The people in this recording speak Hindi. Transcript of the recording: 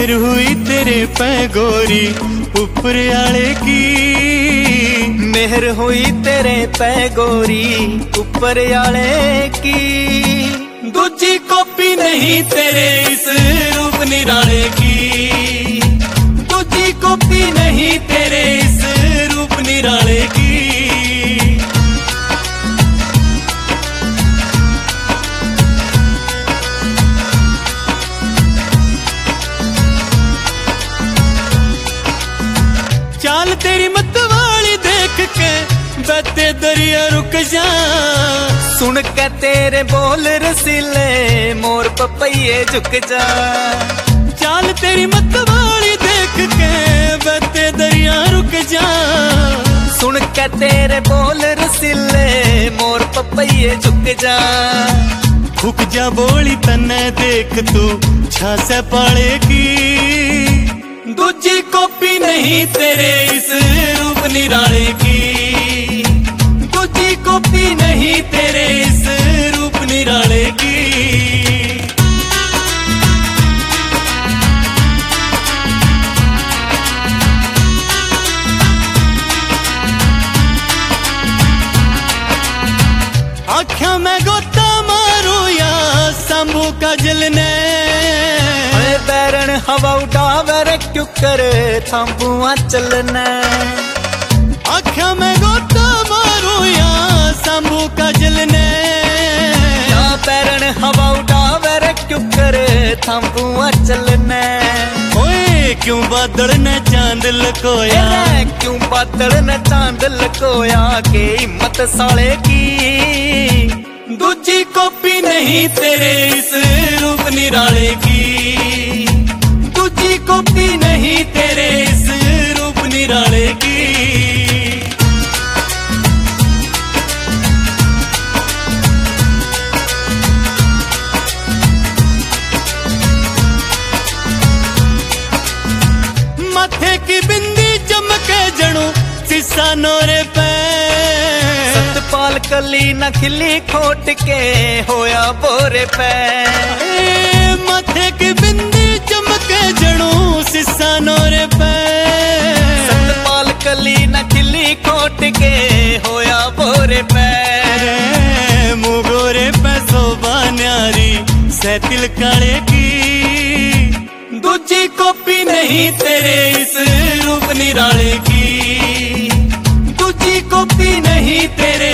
मेहर हुई तेरे पे गोरी ऊपर आले की, मेहर हुई तेरे पे गोरी ऊपर आले की। दूजी कॉपी नहीं तेरे इस रूप निराले की, दूजी कॉपी नहीं तेरे इस रूप निराले की। चाल तेरी मत वाली देख के बहते दरिया रुक जा, सुन के तेरे बोल रसीले मोर पपैये झुक जा। चाल तेरी मत वाली देख के बहते दरिया रुक जा, सुन के तेरे बोल रसीले मोर पपैये झुक जा। झुक जा बोली तन्ने देख तू छासे पालेगी, दूजी कॉपी नहीं तेरे इस रूप निराले की, दूजी कॉपी नहीं तेरे इस रूप निराले की। आख्या मैं गोता मारू या शंभू का जलने, बैरन हवा उठावर क्यों करे थांबुआ चलना। आख्या मैं गोता मारू या शंभू का जलने, या बैरन हवा उठावर क्यों करे थांबुआ चलना। ओए क्यों बादल ने चांद लकोया, क्यों बादल ने चांद लकोया के हिम्मत साले की। दूजी कॉपी नहीं तेरे इस रूप निराले की, दूजी कॉपी नहीं तेरे इस रूप निराले की। माथे की बिंदी चमके जणू शीशा नोरे पे, सतपाल कली न खिली खोट के होया बोरे पे। माथे की बिंदी चमके जणू शीशा नोरे पे, सतपाल कली न खिली खोट के होया बोरे पे। मुगोरे पे शोभा न्यारी सैतिल काले की, दूजी कॉपी नहीं तेरे इस रूप निराले की, दूजी कॉपी नहीं तेरे